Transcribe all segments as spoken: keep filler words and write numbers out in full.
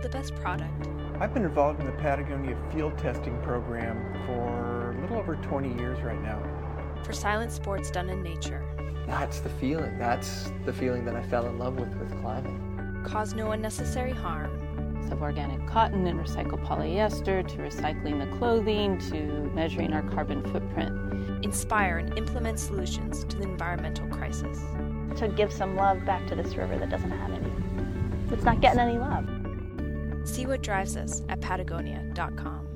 the best product. I've been involved in the Patagonia field testing program for a little over twenty years right now. For silent sports done in nature. That's the feeling. That's the feeling that I fell in love with with climbing. Cause no unnecessary harm. Of organic cotton and recycled polyester, to recycling the clothing, to measuring our carbon footprint. Inspire and implement solutions to the environmental crisis. To give some love back to this river that doesn't have any. It's not getting any love. See what drives us at patagonia dot com.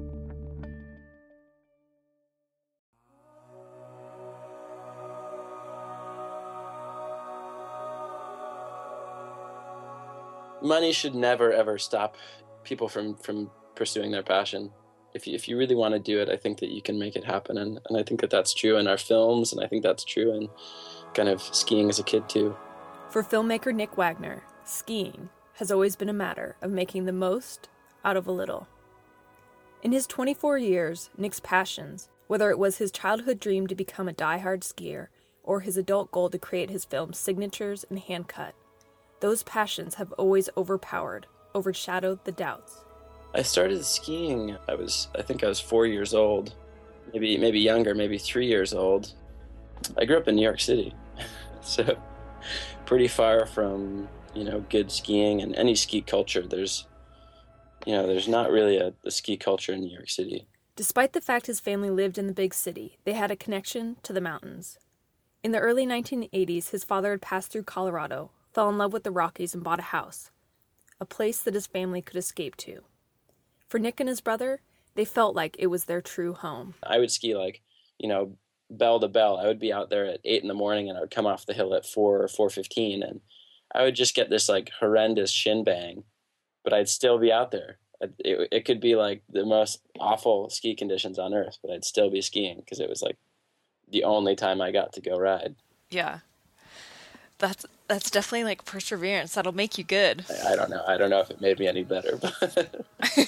Money should never, ever stop people from, from pursuing their passion. If you, if you really want to do it, I think that you can make it happen. And, and I think that that's true in our films, and I think that's true in kind of skiing as a kid, too. For filmmaker Nick Wagner, skiing has always been a matter of making the most out of a little. In his twenty-four years, Nick's passions, whether it was his childhood dream to become a die-hard skier or his adult goal to create his film's signatures and hand-cut, those passions have always overpowered, overshadowed the doubts. I started skiing, I was, I think I was four years old, maybe maybe younger, maybe three years old. I grew up in New York City, so pretty far from, you know, good skiing and any ski culture. There's, you know, there's not really a, a ski culture in New York City. Despite the fact his family lived in the big city, they had a connection to the mountains. In the early nineteen eighties, his father had passed through Colorado, fell in love with the Rockies, and bought a house, a place that his family could escape to. For Nick and his brother, they felt like it was their true home. I would ski like, you know, bell to bell. I would be out there at eight in the morning and I would come off the hill at four or four fifteen, and I would just get this like horrendous shin bang, but I'd still be out there. It, it could be like the most awful ski conditions on earth, but I'd still be skiing because it was like the only time I got to go ride. Yeah. That's that's definitely like perseverance. That'll make you good. I, I don't know. I don't know if it made me any better, but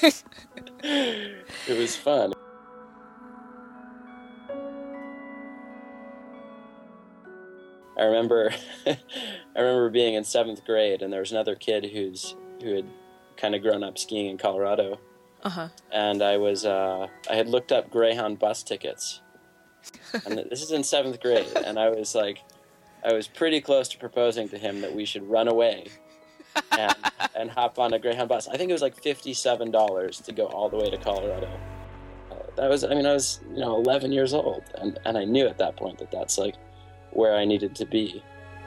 it was fun. I remember, I remember being in seventh grade, and there was another kid who's who had kind of grown up skiing in Colorado. Uh-huh. And I was, uh, I had looked up Greyhound bus tickets, and this is in seventh grade, and I was like. I was pretty close to proposing to him that we should run away and, and hop on a Greyhound bus. I think it was like fifty-seven dollars to go all the way to Colorado. Uh, that was, I mean, I was, you know, eleven years old, and, and I knew at that point that that's like where I needed to be.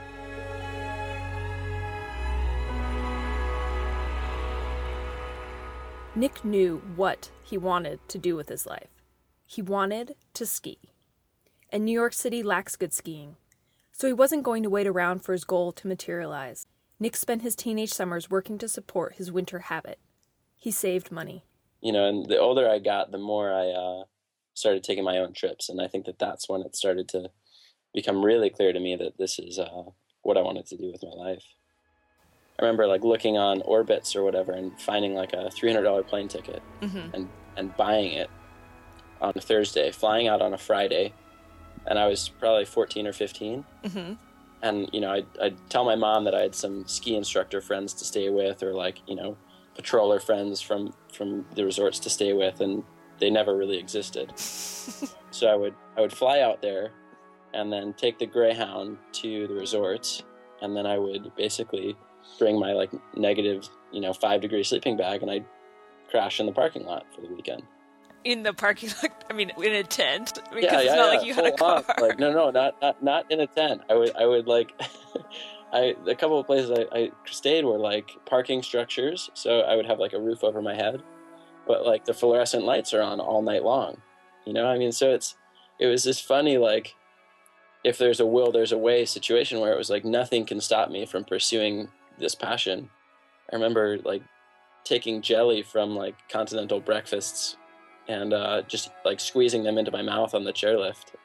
Nick knew what he wanted to do with his life. He wanted to ski. And New York City lacks good skiing. So he wasn't going to wait around for his goal to materialize. Nick spent his teenage summers working to support his winter habit. He saved money. You know, and the older I got, the more I uh, started taking my own trips. And I think that that's when it started to become really clear to me that this is uh, what I wanted to do with my life. I remember like looking on Orbitz or whatever and finding like a three hundred dollars plane ticket mm-hmm. and, and buying it on a Thursday, flying out on a Friday. And I was probably fourteen or fifteen. Mm-hmm. And, you know, I'd, I'd tell my mom that I had some ski instructor friends to stay with, or like, you know, patroller friends from, from the resorts to stay with, and they never really existed. So I would, I would fly out there and then take the Greyhound to the resorts. And then I would basically bring my like negative, you know, five degree sleeping bag, and I'd crash in the parking lot for the weekend. In the parking lot, I mean, in a tent, because yeah, it's yeah, not yeah. like you had a Full car. On. Like, no, no, not, not, not in a tent. I would, I would like, I, a couple of places I, I stayed were like parking structures. So I would have like a roof over my head, but like the fluorescent lights are on all night long, you know? I mean, so it's, it was this funny, like, if there's a will, there's a way situation where it was like, nothing can stop me from pursuing this passion. I remember like taking jelly from like continental breakfasts and uh, just like squeezing them into my mouth on the chairlift,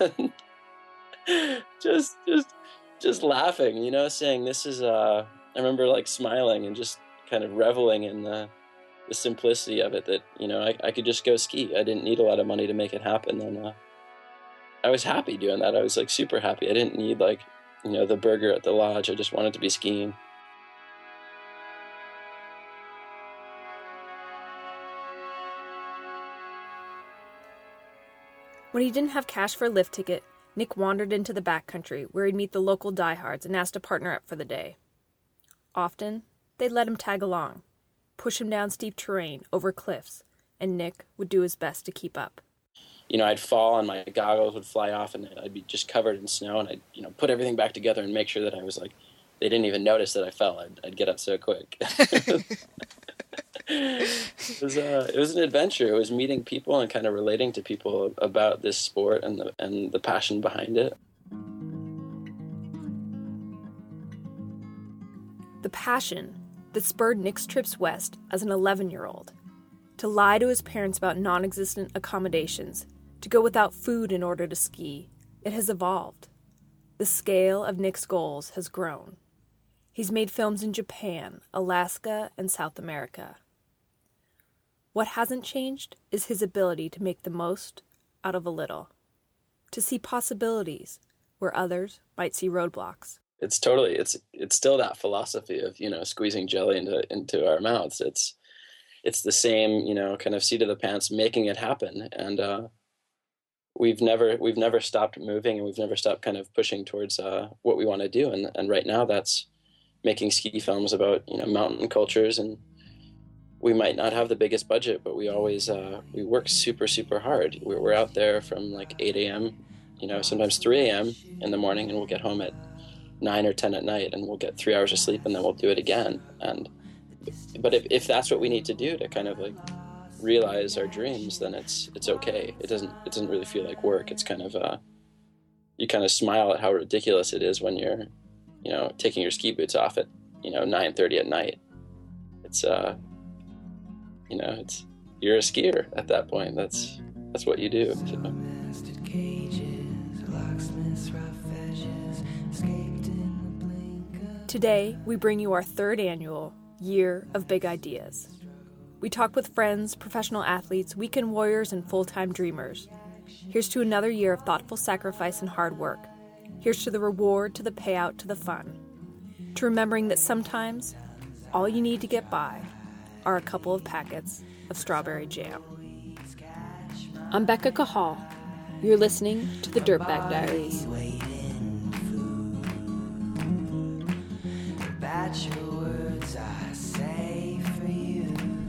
just, just, just laughing, you know, saying this is. Uh, I remember like smiling and just kind of reveling in the, the simplicity of it. That you know, I, I could just go ski. I didn't need a lot of money to make it happen, and uh, I was happy doing that. I was like super happy. I didn't need like, you know, the burger at the lodge. I just wanted to be skiing. When he didn't have cash for a lift ticket, Nick wandered into the backcountry where he'd meet the local diehards and ask to partner up for the day. Often, they'd let him tag along, push him down steep terrain, over cliffs, and Nick would do his best to keep up. You know, I'd fall and my goggles would fly off and I'd be just covered in snow, and I'd, you know, put everything back together and make sure that I was like, they didn't even notice that I fell. I'd, I'd get up so quick. It was uh, it was an adventure. It was meeting people and kind of relating to people about this sport and the and the passion behind it. The passion that spurred Nick's trips west as an eleven-year-old, to lie to his parents about non-existent accommodations, to go without food in order to ski, it has evolved. The scale of Nick's goals has grown. He's made films in Japan, Alaska, and South America. What hasn't changed is his ability to make the most out of a little, to see possibilities where others might see roadblocks. It's totally, it's it's still that philosophy of, you know, squeezing jelly into into our mouths. It's it's the same, you know, kind of seat of the pants, making it happen. And uh, we've never we've never stopped moving, and we've never stopped kind of pushing towards uh, what we want to do. And and right now, that's making ski films about, you know, mountain cultures. And we might not have the biggest budget, but we always uh, we work super super hard. We're, we're out there from like eight a.m., you know, sometimes three a.m. in the morning, and we'll get home at nine or ten at night, and we'll get three hours of sleep, and then we'll do it again. And but if if that's what we need to do to kind of like realize our dreams, then it's it's okay. It doesn't it doesn't really feel like work. It's kind of uh, you kind of smile at how ridiculous it is when you're, you know, taking your ski boots off at, you know, nine thirty at night. It's uh, you know, it's you're a skier at that point. That's that's what you do. So. Today, we bring you our third annual Year of Big Ideas. We talk with friends, professional athletes, weekend warriors, and full-time dreamers. Here's to another year of thoughtful sacrifice and hard work. Here's to the reward, to the payout, to the fun. To remembering that sometimes, all you need to get by are a couple of packets of strawberry jam. I'm Becca Cahal. You're listening to the Dirtbag Diaries. Your words I say for you.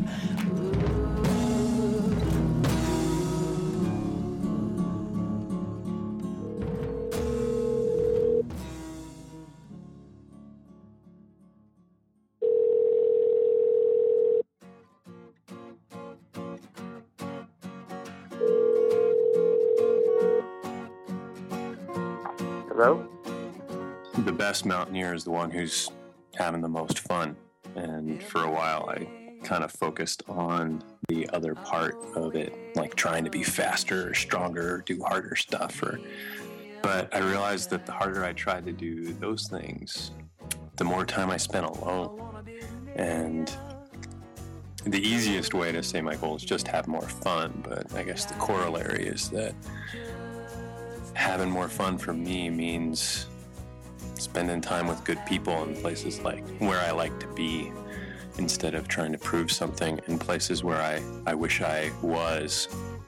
Hello? The best mountaineer is the one who's having the most fun. And for a while, I kind of focused on the other part of it, like trying to be faster or stronger, or do harder stuff. Or, but I realized that the harder I tried to do those things, the more time I spent alone. And the easiest way to say my goal is just have more fun. But I guess the corollary is that having more fun for me means spending time with good people in places like where I like to be, instead of trying to prove something in places where I, I wish I was.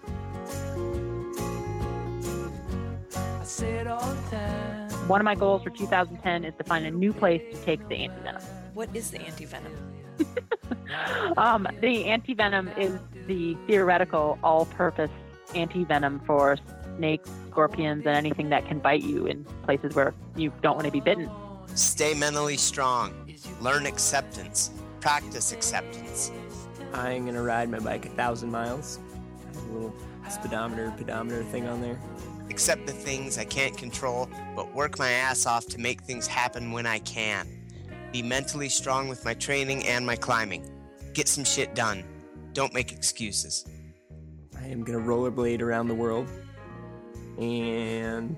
One of my goals for two thousand ten is to find a new place to take the anti-venom. What is the anti-venom? um, the anti-venom is the theoretical all-purpose anti-venom for snakes, scorpions, and anything that can bite you in places where you don't want to be bitten. Stay mentally strong. Learn acceptance. Practice acceptance. I'm going to ride my bike a thousand miles. I have a little speedometer, pedometer thing on there. Accept the things I can't control, but work my ass off to make things happen when I can. Be mentally strong with my training and my climbing. Get some shit done. Don't make excuses. I am going to rollerblade around the world. And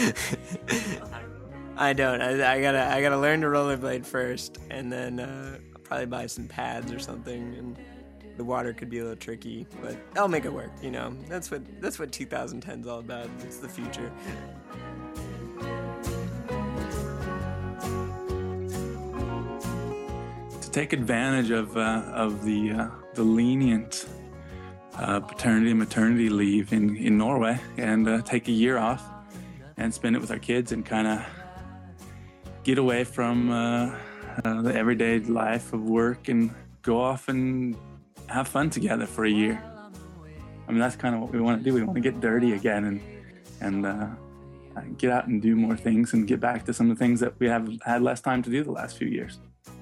I don't. I, I gotta. I gotta learn to rollerblade first, and then uh, I'll probably buy some pads or something. And the water could be a little tricky, but I'll make it work. You know, that's what that's what twenty ten is all about. It's the future. To take advantage of uh, of the uh, the lenient uh, paternity and maternity leave in, in Norway and uh, take a year off and spend it with our kids and kind of get away from uh, uh, the everyday life of work and go off and have fun together for a year. I mean, that's kind of what we want to do. We want to get dirty again and and uh, get out and do more things and get back to some of the things that we have had less time to do the last few years.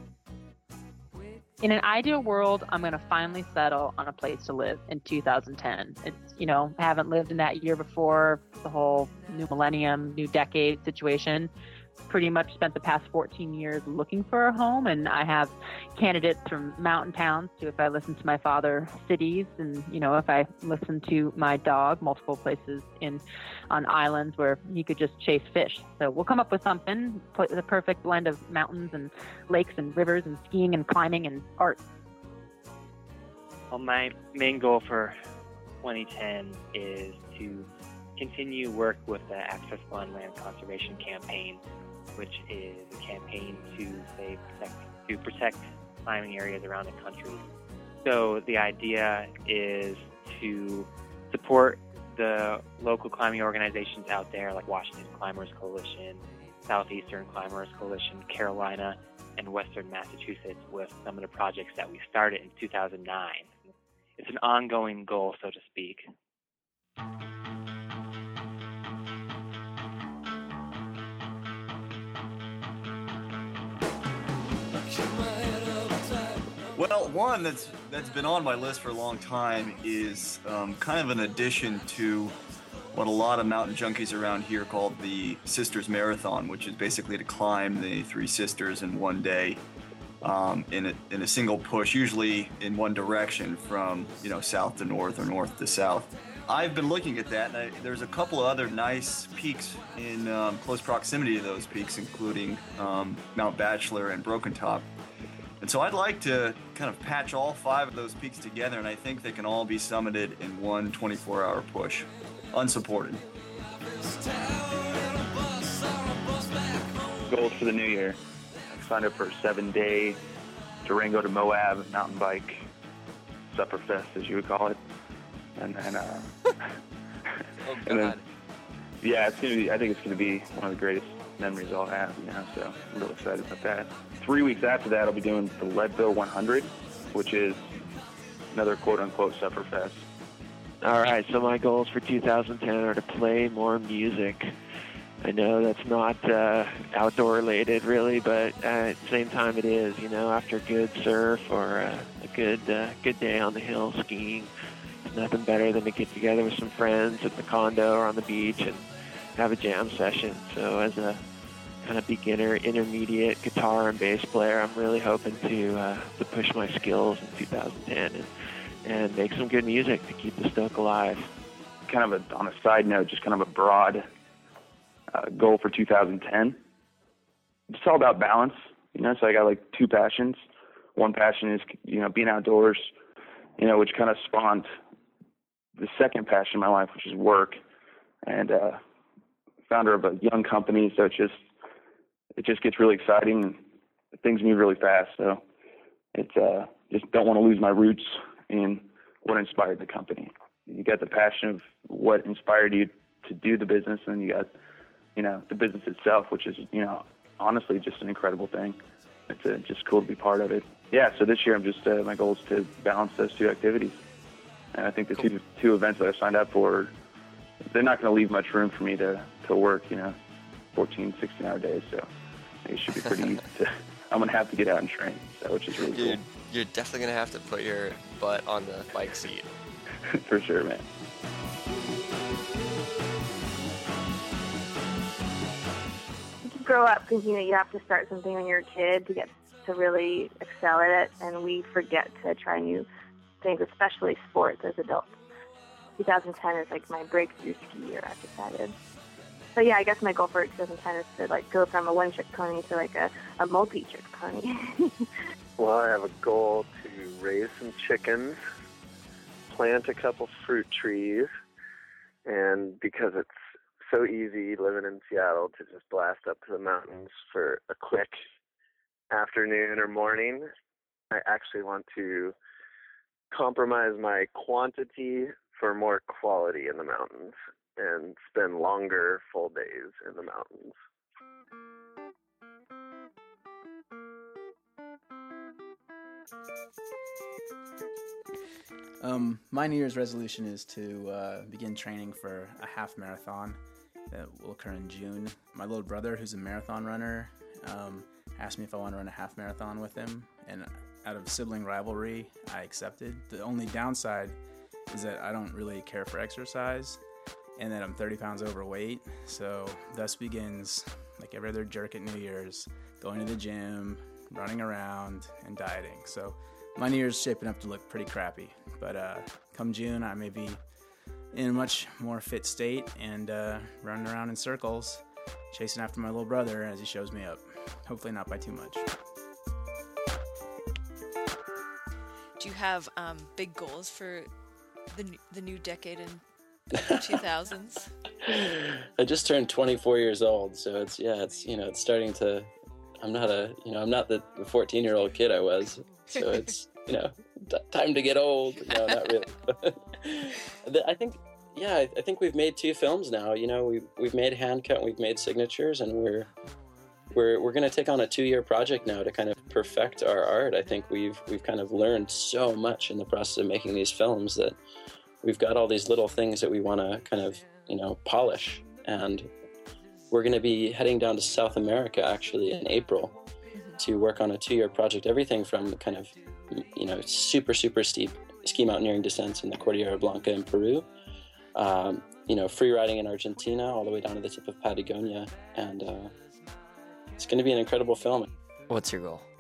In an ideal world, I'm going to finally settle on a place to live in two thousand ten. It's, you know, I haven't lived in that year before, the whole new millennium, new decade situation. Pretty much spent the past fourteen years looking for a home, and I have candidates from mountain towns to, if I listen to my father, cities, and, you know, if I listen to my dog, multiple places in on islands where he could just chase fish. So we'll come up with something, put the perfect blend of mountains and lakes and rivers and skiing and climbing and art. Well, my main goal for twenty ten is to continue work with the Accessible and Land Conservation Campaign, which is a campaign to say protect, to protect climbing areas around the country. So the idea is to support the local climbing organizations out there, like Washington Climbers Coalition, Southeastern Climbers Coalition, Carolina, and Western Massachusetts with some of the projects that we started in two thousand nine. It's an ongoing goal, so to speak. Well, one that's that's been on my list for a long time is um, kind of an addition to what a lot of mountain junkies around here call the Sisters Marathon, which is basically to climb the Three Sisters in one day um, in a in a single push, usually in one direction from you know south to north or north to south. I've been looking at that, and I, there's a couple of other nice peaks in um, close proximity to those peaks, including um, Mount Bachelor and Broken Top. And so I'd like to kind of patch all five of those peaks together, and I think they can all be summited in one twenty-four hour push, unsupported. Goals for the new year. I signed up for a seven-day Durango to Moab mountain bike Sufferfest, as you would call it. And then, uh, oh, and then, yeah, it's gonna be. I think it's gonna be one of the greatest memories I'll have. You know, so I'm really excited about that. Three weeks after that, I'll be doing the Leadville one hundred, which is another quote-unquote Sufferfest. All right, so my goals for two thousand ten are to play more music. I know that's not uh, outdoor related, really, but uh, at the same time, it is. You know, after a good surf or uh, a good uh, good day on the hill skiing, it's nothing better than to get together with some friends at the condo or on the beach and have a jam session. So as a kind of beginner, intermediate guitar and bass player, I'm really hoping to uh, to push my skills in two thousand ten and, and make some good music to keep the stoke alive. Kind of a, on a side note, just kind of a broad uh, goal for two thousand ten. It's all about balance, you know. So I got like two passions. One passion is you know being outdoors, you know, which kind of spawned the second passion in my life, which is work, and uh, founder of a young company. So it's just it just gets really exciting and things move really fast. So it's uh, just don't want to lose my roots in what inspired the company. You got the passion of what inspired you to do the business, and you got, you know, the business itself, which is, you know, honestly just an incredible thing. It's uh, just cool to be part of it. Yeah, so this year I'm just, uh, my goal is to balance those two activities. And I think the two two events that I signed up for, they're not going to leave much room for me to, to work, you know, fourteen, sixteen hour days. So it should be pretty easy to, I'm going to have to get out and train, so, which is really Dude, cool. You're definitely going to have to put your butt on the bike seat. For sure, man. You grow up thinking that you have to start something when you're a kid to get to really excel at it, and we forget to try new things, especially sports as adults. twenty ten is like my breakthrough ski year, I've decided. So yeah, I guess my goal for twenty ten is to like go from a one-trick pony to like a, a multi-trick pony. Well, I have a goal to raise some chickens, plant a couple fruit trees, and because it's so easy living in Seattle to just blast up to the mountains for a quick afternoon or morning, I actually want to compromise my quantity for more quality in the mountains and spend longer full days in the mountains. Um, my New Year's resolution is to uh, begin training for a half marathon that will occur in June. My little brother, who's a marathon runner, um, asked me if I want to run a half marathon with him, and out of sibling rivalry, I accepted. The only downside is that I don't really care for exercise, and that I'm thirty pounds overweight, so thus begins, like every other jerk at New Year's, going to the gym, running around, and dieting. So my New Year's shaping up to look pretty crappy, but uh, come June, I may be in a much more fit state and uh, running around in circles, chasing after my little brother as he shows me up. Hopefully not by too much. Do you have um, big goals for the new, the new decade in two thousands? I just turned twenty-four years old, so it's yeah, it's you know, it's starting to. I'm not a you know, I'm not the fourteen-year-old kid I was, so it's you know, t- time to get old. No, not really. I think yeah, I, I think we've made two films now. You know, we've we've made Hand Cut, we've made Signatures, and we're we're we're going to take on a two-year project now to kind of perfect our art. I think we've we've kind of learned so much in the process of making these films that we've got all these little things that we want to kind of, you know, polish. And we're going to be heading down to South America actually in April to work on a two-year project. Everything from kind of, you know, super, super steep ski mountaineering descents in the Cordillera Blanca in Peru, um, you know, free riding in Argentina all the way down to the tip of Patagonia. And uh, it's going to be an incredible film. What's your goal?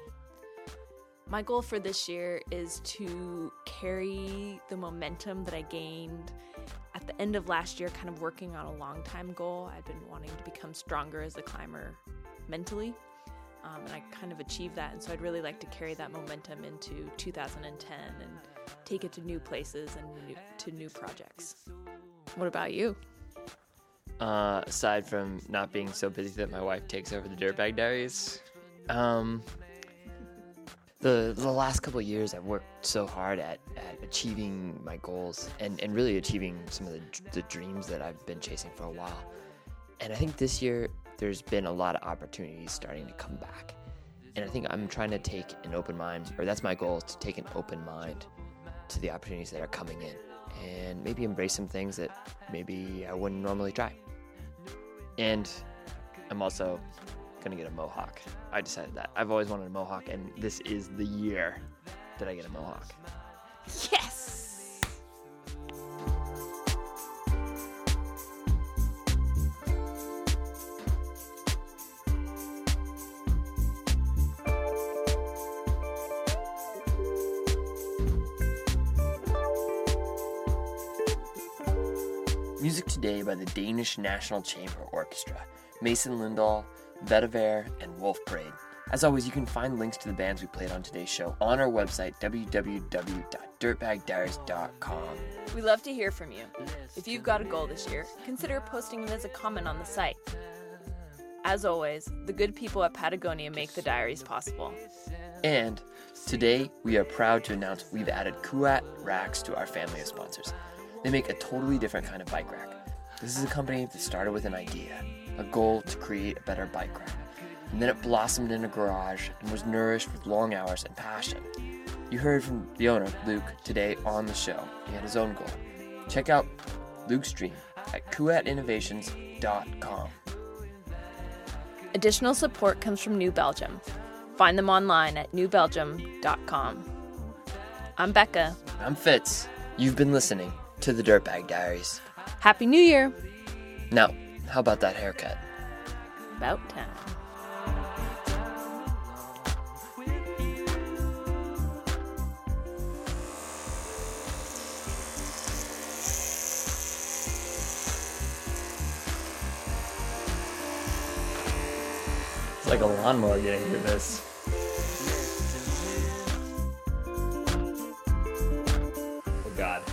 My goal for this year is to carry the momentum that I gained at the end of last year, kind of working on a long time goal. I've been wanting to become stronger as a climber mentally, um, and I kind of achieved that. And so I'd really like to carry that momentum into two thousand ten and take it to new places and new, to new projects. What about you? Uh, aside from not being so busy that my wife takes over the Dirtbag Diaries, um... The the last couple of years, I've worked so hard at, at achieving my goals and, and really achieving some of the, the dreams that I've been chasing for a while. And I think this year, there's been a lot of opportunities starting to come back. And I think I'm trying to take an open mind, or that's my goal, is to take an open mind to the opportunities that are coming in. And maybe embrace some things that maybe I wouldn't normally try. And I'm also gonna get a mohawk. I decided that. I've always wanted a mohawk, and this is the year that I get a mohawk. Yes! Music today by the Danish National Chamber Orchestra, Mason Lindahl, Vetiver, and Wolf Parade. As always, you can find links to the bands we played on today's show on our website, w w w dot dirtbag diaries dot com. We love to hear from you. If you've got a goal this year, consider posting it as a comment on the site. As always, the good people at Patagonia make the diaries possible. And today, we are proud to announce we've added Kuat racks to our family of sponsors. They make a totally different kind of bike rack. This is a company that started with an idea, a goal to create a better bike rack. And then it blossomed in a garage and was nourished with long hours and passion. You heard from the owner, Luke, today on the show. He had his own goal. Check out Luke's dream at kuat innovations dot com. Additional support comes from New Belgium. Find them online at new belgium dot com. I'm Becca. I'm Fitz. You've been listening to the Dirtbag Diaries. Happy New Year! Now, how about that haircut? About time. It's like a lawnmower getting through this. Oh God.